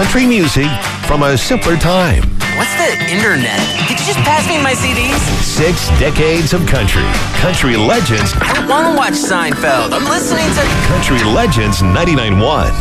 country music from a simpler time. What's the internet? Could you just pass me my CDs? 6 decades of country. Country Legends. I don't want to watch Seinfeld. I'm listening to Country Legends 99.1.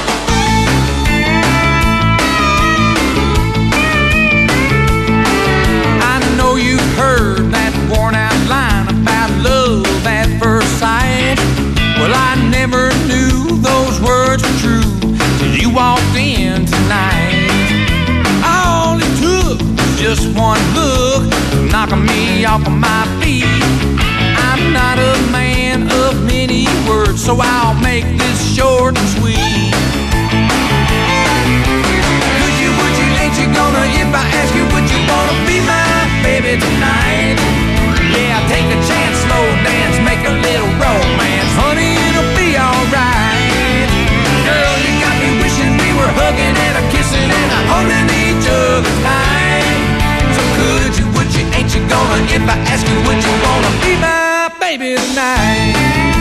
I know you've heard that worn out line about love at first sight. Well, I never knew those words were true till you walked in tonight. All it took was just one look, knocking me off of my feet. I'm not a man of many words, so I'll make this short and sweet. Could you, would you, ain't you gonna, if I ask you, would you wanna be my baby tonight? Yeah, take a chance, slow dance, make a little romance. Honey, it'll be alright. Girl, you got me wishing we were hugging and a kissing and a holding each other tight. So could you, would you, ain't you gonna, if I ask you, would you wanna be my baby tonight?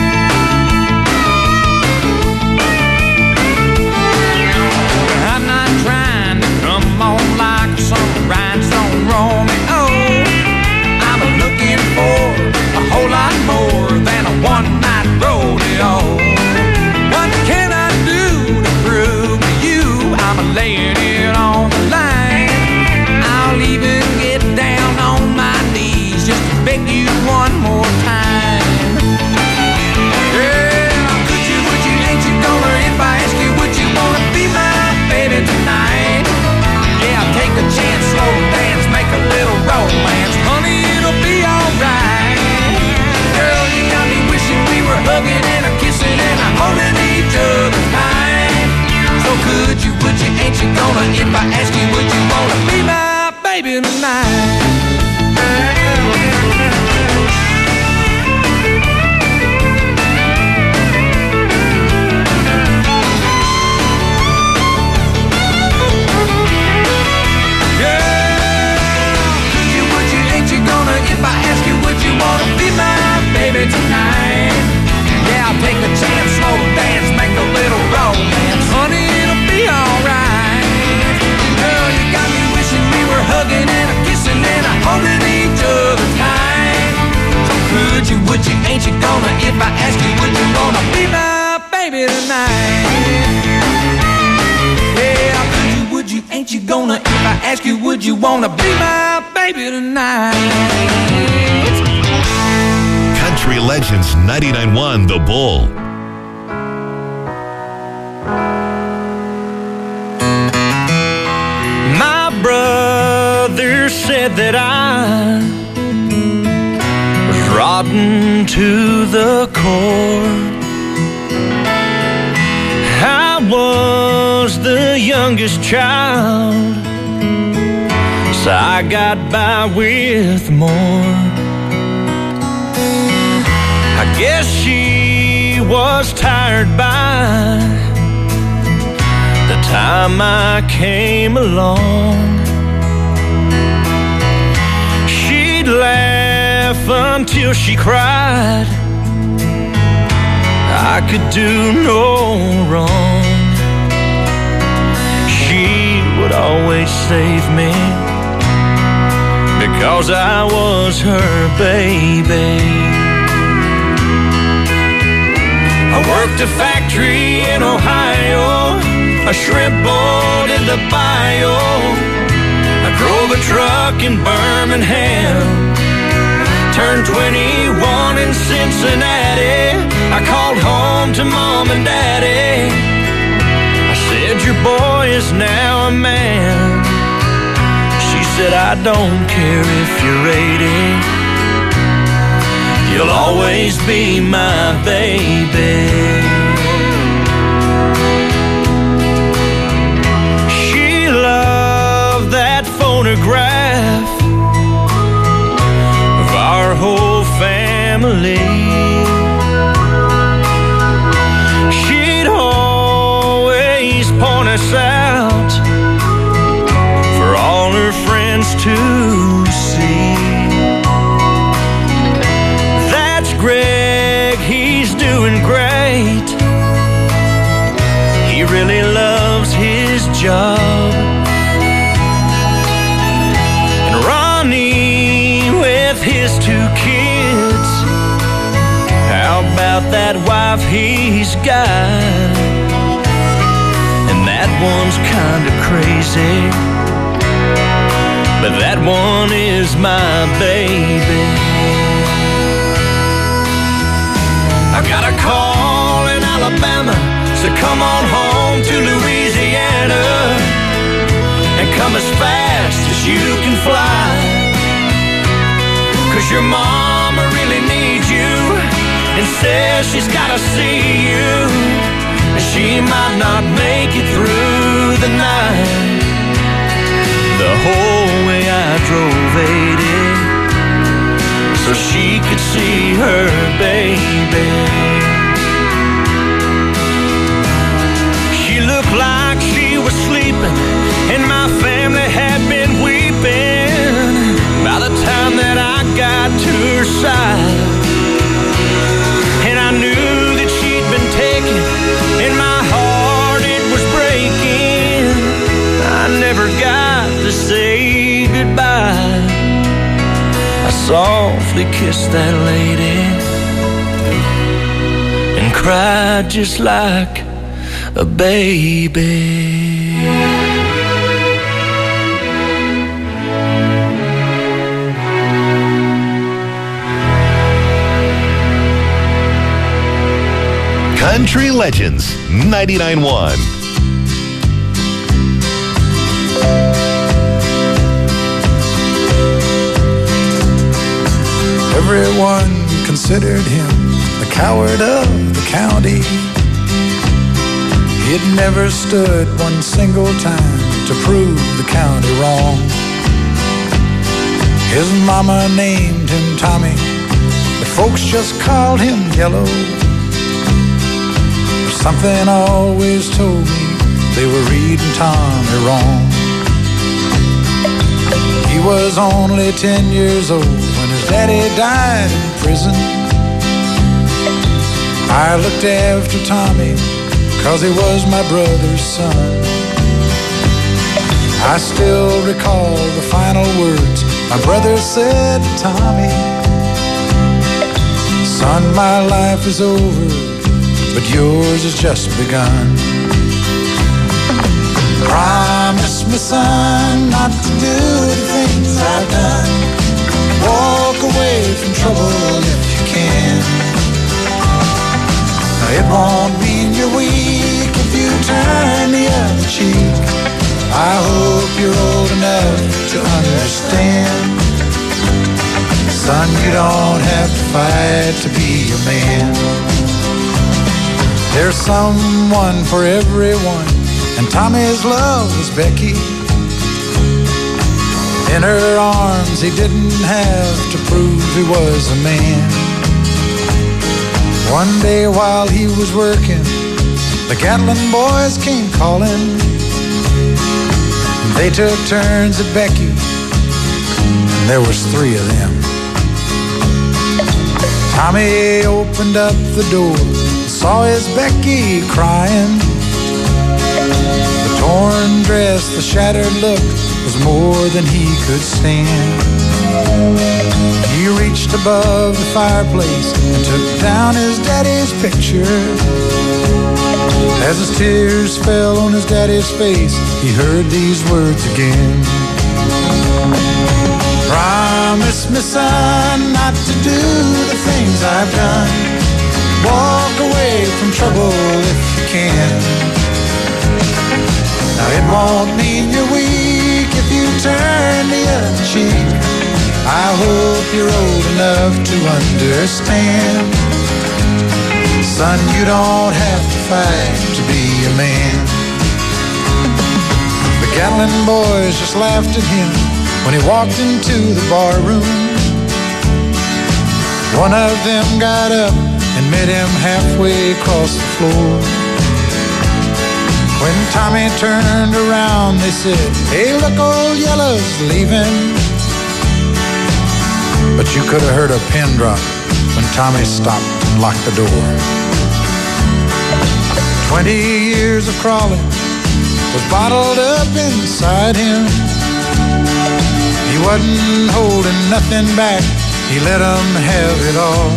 I'm not trying to come on like some rhinestone Romeo. I'm looking for a whole lot more than a one-night rodeo. What can I do to prove to you I'm laying it on the line? I'll even get down on my knees just to beg you one more time. Yeah, could you, would you, ain't you gonna, if I ask you, would you wanna be my baby tonight? Yeah, take a chance, slow dance, make a little romance. Honey, it'll be alright. Girl, you got me wishing we were hugging and a kissing and a holding each other tight. So could you, would you, ain't you gonna, if I ask you, would you wanna be my baby tonight? If I ask you, would you wanna be my baby tonight? Yeah, I'll take a chance, slow dance, make a little romance. Honey, it'll be alright. Girl, you got me wishing we were hugging and a kissing and a holding each other tight. So could you, would you, ain't you gonna, if I ask you, would you wanna be my baby tonight? Yeah, could you, would you, ain't you gonna, if I ask you, would you wanna be my baby tonight? Country Legends 99.1 The Bull. My brother said that I was rotten to the core. I was the youngest child, so I got by with more. I guess she was tired by the time I came along. She'd laugh until she cried. I could do no wrong. She would always save me because I was her baby. I worked a factory in Ohio, a shrimp boat in the bio. I drove a truck in Birmingham, turned 21 in Cincinnati. I called home to mom and daddy. I said, your boy is now a man. She said, I don't care if you're 80. You'll always be my baby. She loved that photograph of our whole family. She'd always point us out for all her friends to see. Greg, he's doing great. job. And Ronnie with his 2 kids. How about that wife he's got? And that one's kinda crazy, but that one is my baby. I got a call in Alabama, so come on home to Louisiana and come as fast as you can fly. 'Cause your mama really needs you and says she's gotta see you. She might not make it through the night. The whole way I drove 80 so she could see her baby. She looked like she was sleeping and my family had been weeping by the time that I got to her side. And I knew that she'd been taken, in my heart it was breaking. I never got to say goodbye. I softly kissed that lady and cried just like a baby. Country Legends 99.1. Everyone considered him the coward of the county. He'd never stood one single time to prove the county wrong. His mama named him Tommy, but folks just called him Yellow. Something always told me they were reading Tommy wrong. He was only 10 years old when his daddy died in prison. I looked after Tommy 'cause he was my brother's son. I still recall the final words my brother said to Tommy. Son, my life is over, but yours has just begun. Promise me, son, not to do the things I've done. Walk away from trouble if you can. Now, it won't mean you're weak if you turn the other cheek. I hope you're old enough to understand. Son, you don't have to fight to be a man. There's someone for everyone, and Tommy's love was Becky. In her arms he didn't have to prove he was a man. One day while he was working, the Gatlin boys came calling. They took turns at Becky, and there was 3 of them. Tommy opened up the door, saw his Becky crying. The torn dress, the shattered look was more than he could stand. He reached above the fireplace and took down his daddy's picture. As his tears fell on his daddy's face, he heard these words again. Promise me, son, not to do the things I've done. Walk away from trouble if you can. Now it won't mean you're weak if you turn the other cheek. I hope you're old enough to understand. Son, you don't have to fight to be a man. The Gatlin boys just laughed at him when he walked into the bar room. One of them got up and met him halfway across the floor. When Tommy turned around, they said, "Hey, look, old Yellow's leaving." But you could have heard a pin drop when Tommy stopped and locked the door. 20 years of crawling was bottled up inside him. He wasn't holding nothing back, he let 'em have it all.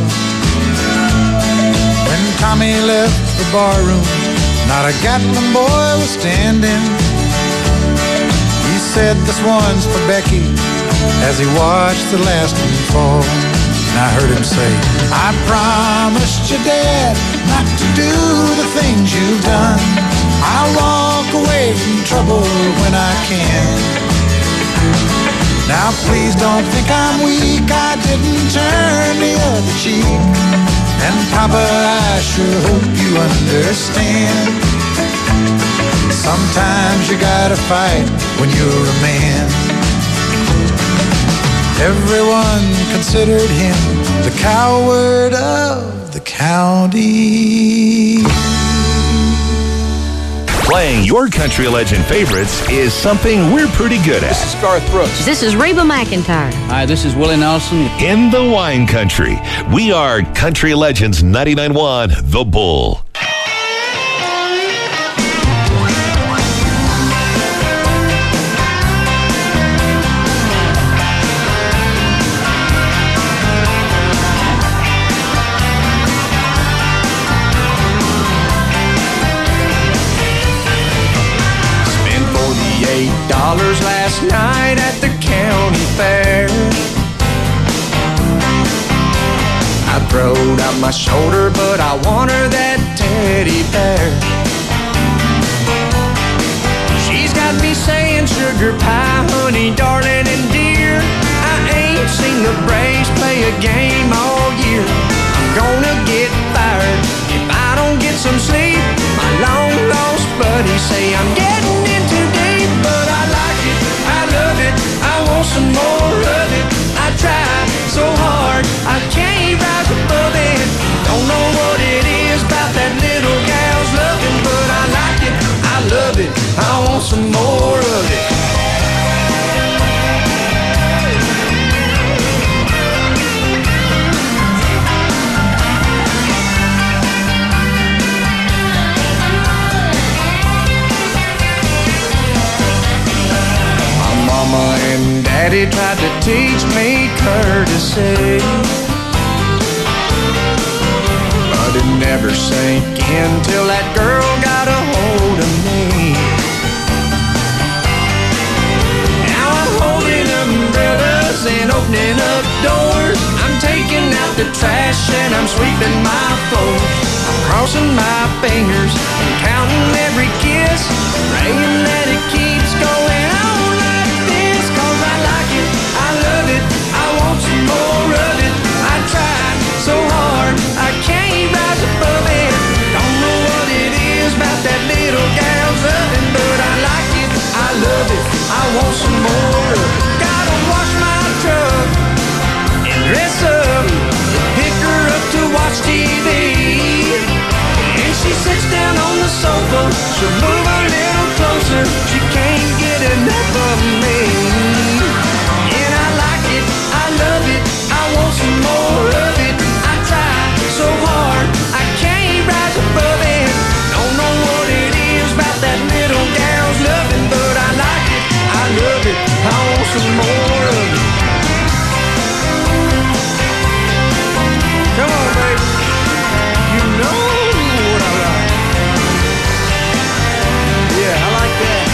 When Tommy left the barroom, not a Gatlin boy was standing. He said, "This one's for Becky," as he watched the last one fall. And I heard him say, "I promised you, Dad, not to do the things you've done. I'll walk away from trouble when I can. Now please don't think I'm weak, I didn't turn the other cheek. And Papa, I sure hope you understand. Sometimes you gotta fight when you're a man." Everyone considered him the coward of the county. Playing your country legend favorites is something we're pretty good at. This is Garth Brooks. This is Reba McEntire. Hi, this is Willie Nelson. In the wine country, we are Country Legends 99.1 The Bull. $8 last night at the county fair. I throwed out my shoulder, but I want her that teddy bear. She's got me saying sugar pie, honey, darling, and dear. I ain't seen the Braves play a game all year. I'm gonna get fired if I don't get some sleep. My long lost buddies say I'm getting in too deep, but I like it, I love it, I want some more of it. I try so hard, I can't rise above it. Don't know what it is about that little gal's loving, but I like it, I love it, I want some more of it. Mama and Daddy tried to teach me courtesy, but it never sank in till that girl got a hold of me. Now I'm holding umbrellas and opening up doors. I'm taking out the trash and I'm sweeping my floors. I'm crossing my fingers and counting every kiss, praying that it keeps going on. More of it, I tried so hard, I can't rise above it. Don't know what it is about that little gal's oven, but I like it, I love it, I want some more of it. Gotta wash my truck and dress up, pick her up to watch TV. And she sits down on the sofa, she'll move a little closer, she can't get enough of me. And I like it, I love it, I want some more of it. I try so hard, I can't rise above it. Don't know what it is about that little gal's loving, but I like it, I love it, I want some more of it. Come on, baby, you know what I like. Yeah, I like that.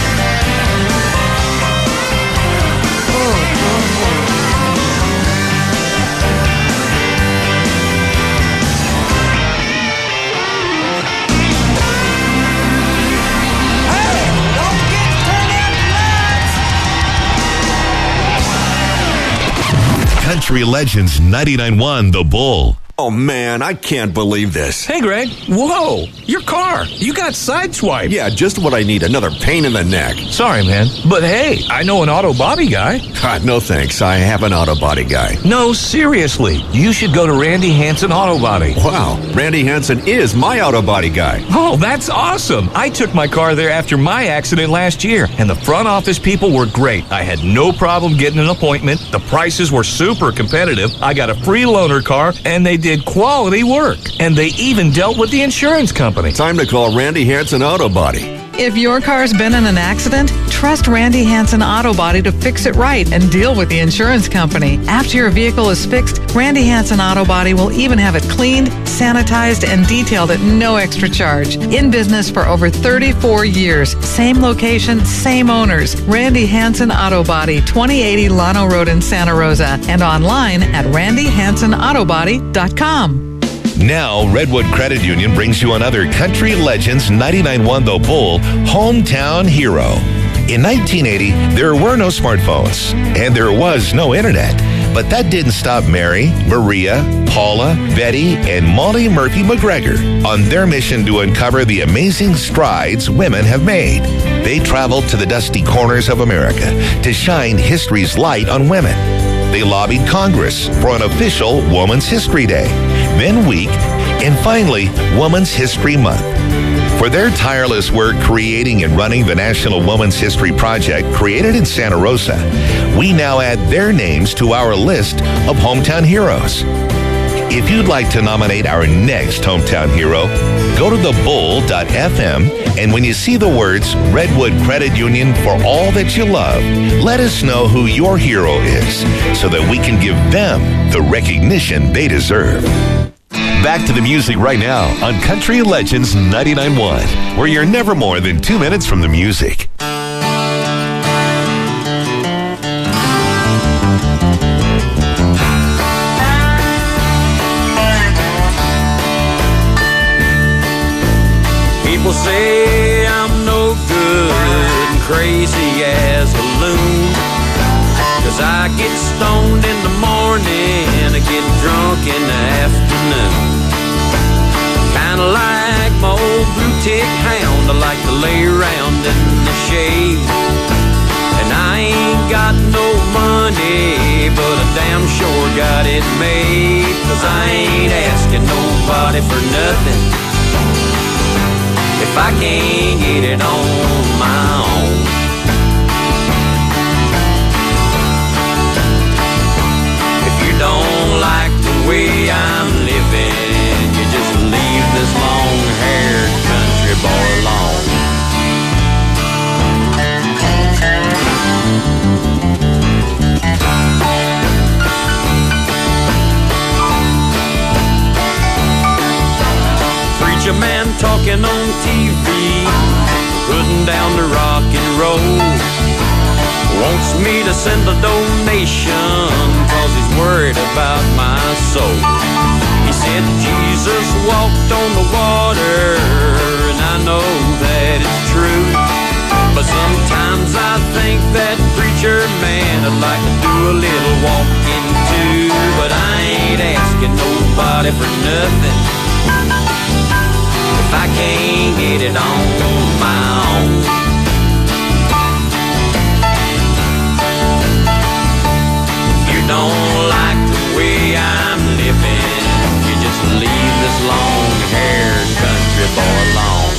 Country Legends 99.1 The Bull. Oh, man, I can't believe this. Hey, Greg. Whoa, your car. You got sideswiped. Yeah, just what I need. Another pain in the neck. Sorry, man. But hey, I know an auto body guy. God, no thanks. I have an auto body guy. No, seriously. You should go to Randy Hansen Auto Body. Wow, Randy Hansen is my auto body guy. Oh, that's awesome. I took my car there after my accident last year, and the front office people were great. I had no problem getting an appointment. The prices were super competitive. I got a free loaner car, and they did quality work. And they even dealt with the insurance company. Time to call Randy Hansen Auto Body. If your car's been in an accident, trust Randy Hansen Auto Body to fix it right and deal with the insurance company. After your vehicle is fixed, Randy Hansen Auto Body will even have it cleaned, sanitized, and detailed at no extra charge. In business for over 34 years. Same location, same owners. Randy Hansen Auto Body, 2080 Llano Road in Santa Rosa, and online at randyhansenautobody.com. Now, Redwood Credit Union brings you another Country Legends 99.1 The Bull Hometown Hero. In 1980, there were no smartphones, and there was no internet. But that didn't stop Mary, Maria, Paula, Betty, and Molly Murphy McGregor on their mission to uncover the amazing strides women have made. They traveled to the dusty corners of America to shine history's light on women. They lobbied Congress for an official Women's History Day, then Week, and finally, Women's History Month. For their tireless work creating and running the National Women's History Project created in Santa Rosa, we now add their names to our list of hometown heroes. If you'd like to nominate our next hometown hero, go to thebull.fm, and when you see the words Redwood Credit Union for all that you love, let us know who your hero is so that we can give them the recognition they deserve. Back to the music right now on Country Legends 99.1, where you're never more than 2 minutes from the music. People say I'm no good and crazy as a loon, 'cause I get stoned in the morning and I get drunk in the afternoon. Kinda like my old blue tick hound, I like to lay around in the shade. And I ain't got no money, but I damn sure got it made, 'cause I ain't asking nobody for nothing if I can't get it on my own. If you don't like the way I'm living, you just leave this long-haired country boy alone. Preacher man talking on TV, putting down the rock and roll, wants me to send a donation 'cause he's worried about my soul. He said Jesus walked on the water, and I know that it's true, but sometimes I think that preacher man would like to do a little walking too. But I ain't asking nobody for nothing if I can't get it on my own. If you don't like the way I'm living, you just leave this long-haired country boy alone.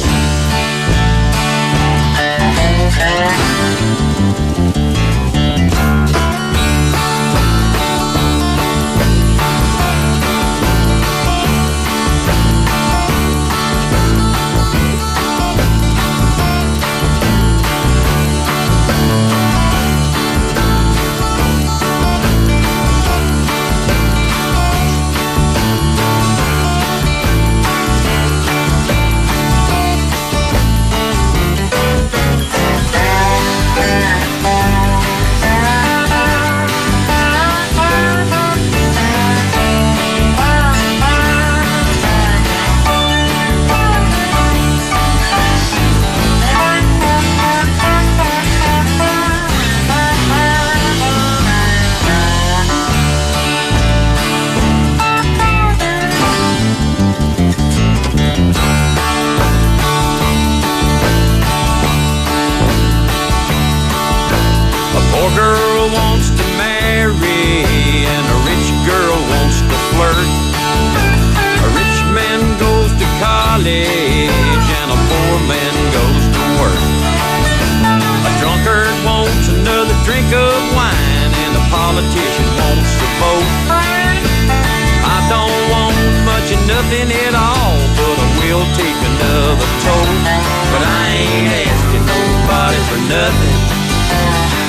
Nothing at all, but I will take another toll. But I ain't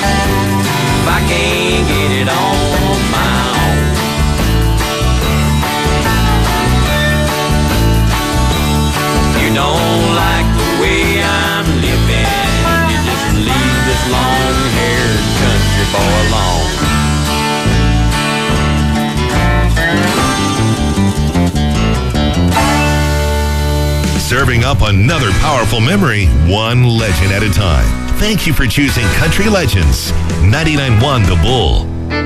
if I can't get it on my own. If you don't like the way I'm living, you just leave this long-haired country boy alone. Serving up another powerful memory, one legend at a time. Thank you for choosing Country Legends, 99.1 The Bull.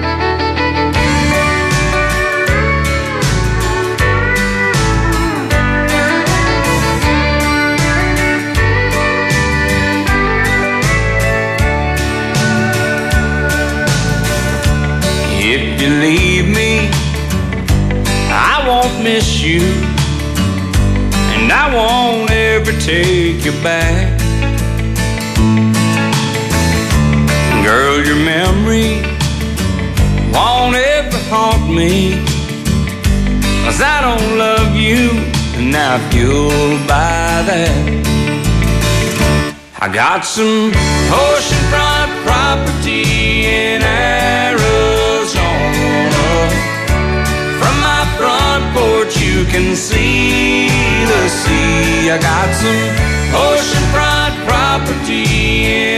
If you leave me, I won't miss you, and I won't ever take you back. Girl, your memory won't ever haunt me, 'cause I don't love you, and now if you'll buy that, I got some oceanfront property in Arizona. From my front porch you can see the sea. I got some oceanfront property in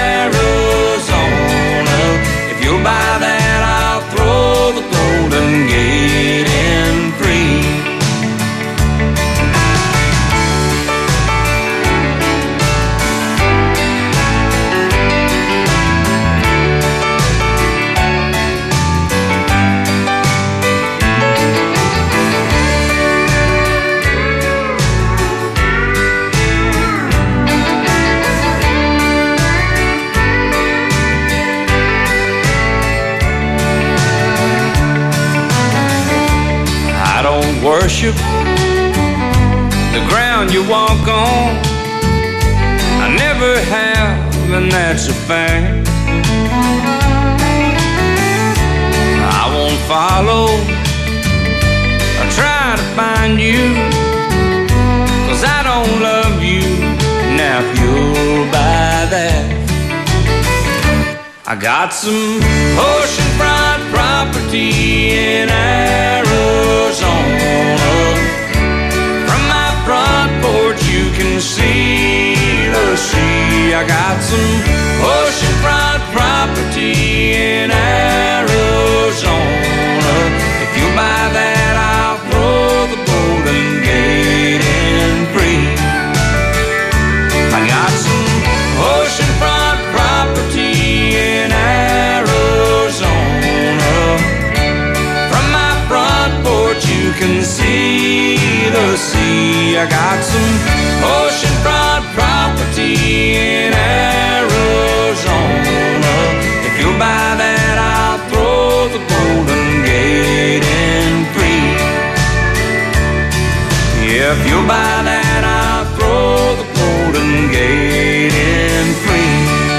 Arizona. If you'll buy that, I'll throw the Golden Gate in free. Worship the ground you walk on. I never have, and that's a fact. I won't follow or try to find you, 'cause I don't love you. Now if you'll buy that, I got some oceanfront property in Arizona. From my front porch you can see the sea. I got some oceanfront property in Arizona. If you buy that, I'll throw the Golden Gate in free. I got some oceanfront property in Arizona. From my front porch you can see the sea. I got some oceanfront property in Arizona. If you'll buy that, I'll throw the Golden Gate in free. Yeah, if you'll buy that, I'll throw the Golden Gate in free.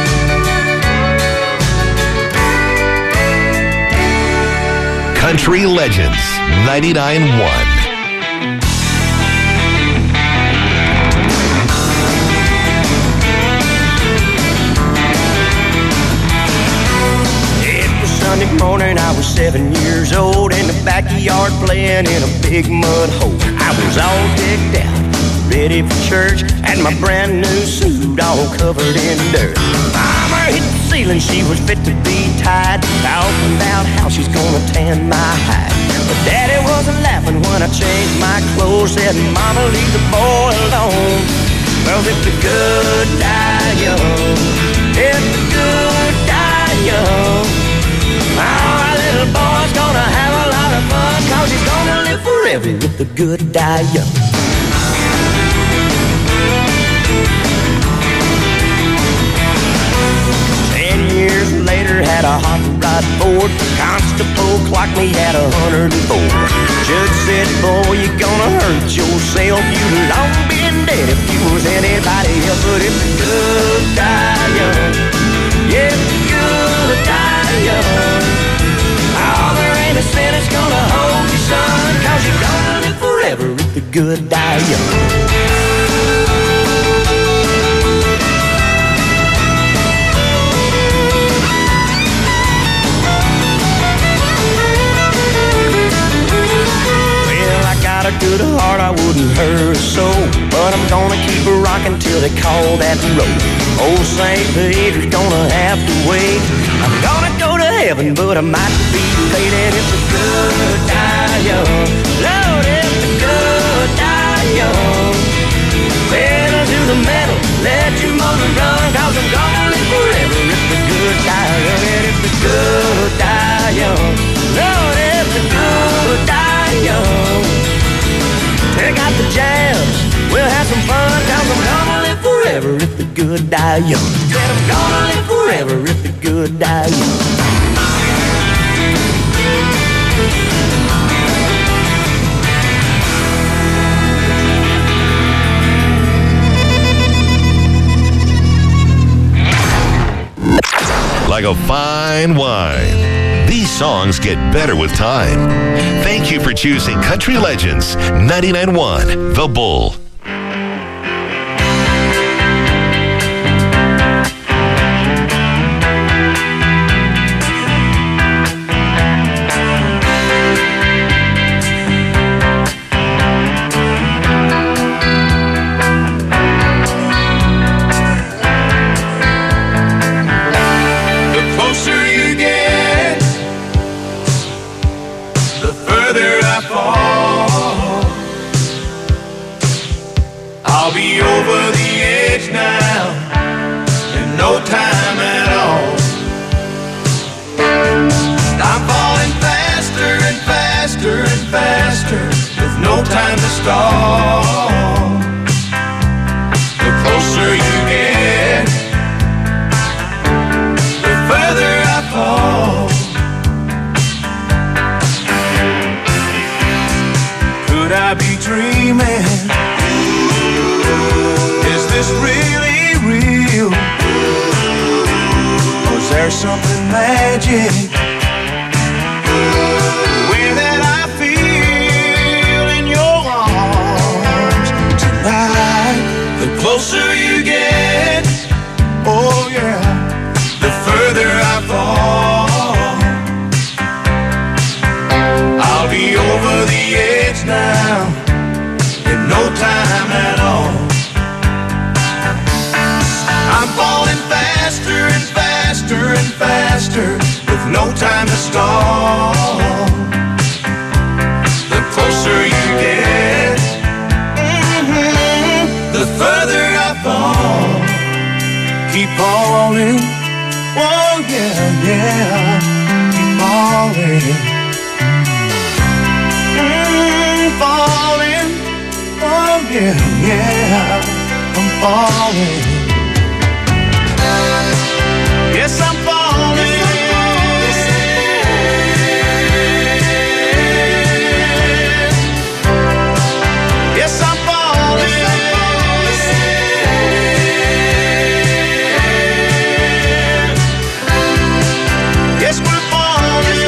Country Legends, 99.1. Sunday morning, I was 7 years old in the backyard playing in a big mud hole. I was all decked out, ready for church, and my brand new suit all covered in dirt. Mama hit the ceiling, she was fit to be tied, talking about how she's gonna tan my hide. But Daddy wasn't laughing when I changed my clothes, said, Mama, leave the boy alone. Well, if the good die young, if the good die young, our little boy's gonna have a lot of fun, 'cause he's gonna live forever if the good die young. Years later, had a hot rod Ford. Constable clocked me at 104. Judge said, boy, you're gonna hurt yourself. You'd long been dead if you was anybody else. But if the good die young, yeah, if the good die young, oh, there ain't a sin that's gonna hold you, son, 'cause you're gonna live forever if the good die young. her soul, but I'm gonna keep her rocking till they call that road. Old St. Peter's gonna have to wait. I'm gonna go to heaven, but I might be late. And if the good die young, Lord, if the good die young, pedal to the metal, let your motor run, 'cause I'm gonna live forever if the good die young. And if the good die young, Lord, if the good die young, take out the jams, we'll have some fun, 'cause I'm gonna live forever if the good die young. Said I'm gonna live forever if the good die young. Like a fine wine, these songs get better with time. Thank you for choosing Country Legends 99.1 The Bull. I'll be over the edge now in no time at all. I'm falling faster and faster and faster with no time to stall. The closer you get, the further I fall. Could I be dreaming? Is this really real? Or is there something magic? The way that I feel in your arms tonight. The closer you get, oh yeah, the further I fall. I'll be over the edge now in no time at all. I'm falling faster and faster and faster with no time to stall. The closer you get, the further I fall. Keep falling, oh yeah, yeah, keep falling. Falling, oh yeah, yeah, I'm falling. Yes, I'm falling. Yes, I'm falling. Yes, we're falling.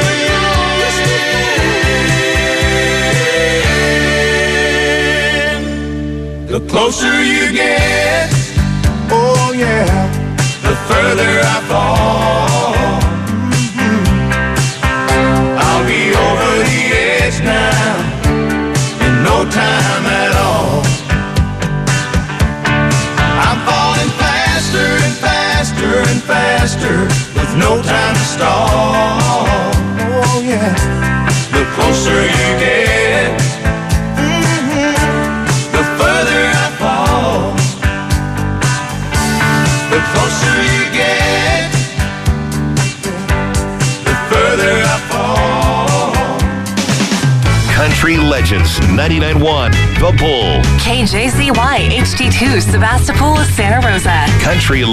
The closer you get, oh yeah, the further I fall. I'll be over the edge now in no time at all. I'm falling faster and faster and faster with no time to stall. Oh yeah, the closer you get, the further I fall. The closer you get, the further I fall. Country Legends 99.1 The Bull. KJZY HD2 Sebastopol, Santa Rosa. Country